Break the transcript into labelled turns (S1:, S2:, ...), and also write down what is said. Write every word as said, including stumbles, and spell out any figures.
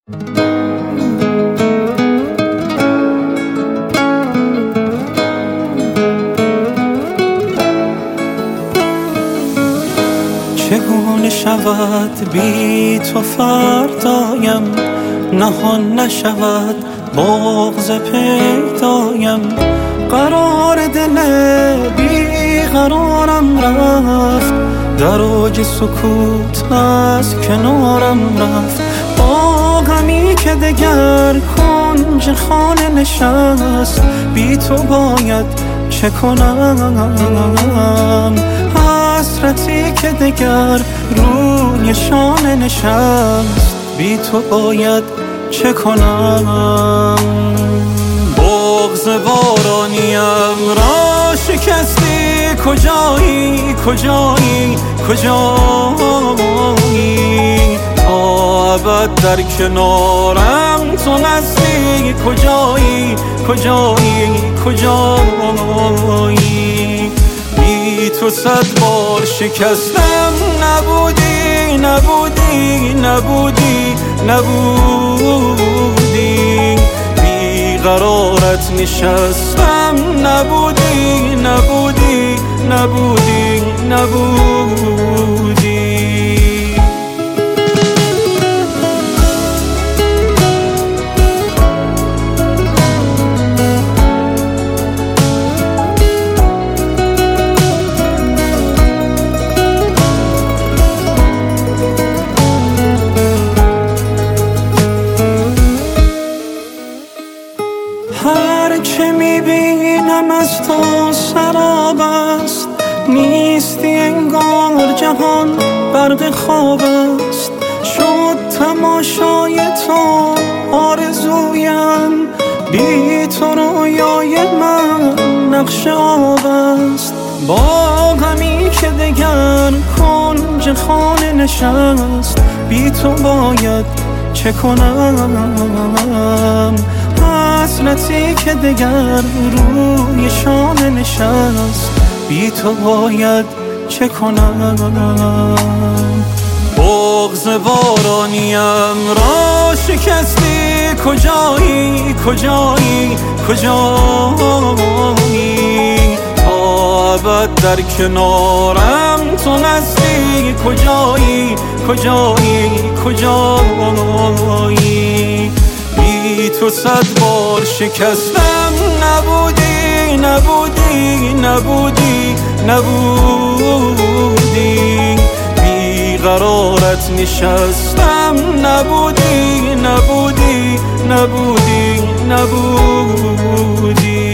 S1: چگونه شود بی تو فردایم، نهان نشود بغض پیدایم. قرار دل بی قرارم رفت، در اوج سکوت از کنارم رفت. با غمی که دگر کنج خانه نشست، بی تو باید چه کنم؟ حسرتی که دگر روی شانه نشست، بی تو باید چه کنم؟ بغض بارانیم را شکستی، کجایی کجایی کجایی؟ تا ابد در کنارم تو هستی، کجایی کجایی کجایی؟ بی تو صد بار شکستم، نبودی نبودی نبودی نبودی. بی قرارت نشستم، نبودی نبودی نبودی نبودی. هر چه میبینم از تو سراب است، نیستی انگار جهان برق خواب است. شد تماشای تو آرزویم، بی تو رویای من نقش آب است. با غمی که دگر کنج خانه نشست، بی تو باید چه کنم؟ حسرتی که دگر روی شانه نشست، بی تو باید چه کنم؟ بغض بارانیم را شکستی، کجایی کجایی کجایی؟ تا ابد در کنارم تو هستی، کجایی کجایی کجایی؟ بی تو صد بار شکستم، نبودی نبودی نبودی نبودی. بی قرارت نشستم، نبودی نبودی نبودی نبودی.